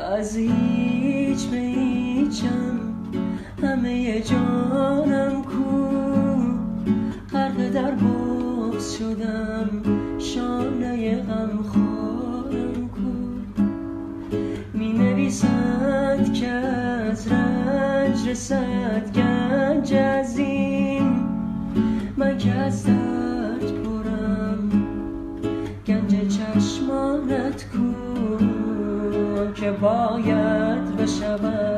از هیچ به هیچم همه جانم کو، غرق در بغض شدم شانه غم خورم کو. می نویسند که از رنج رسد گنج عظیم، من که از درد پرم گنج چشمانت کو، که باید بشود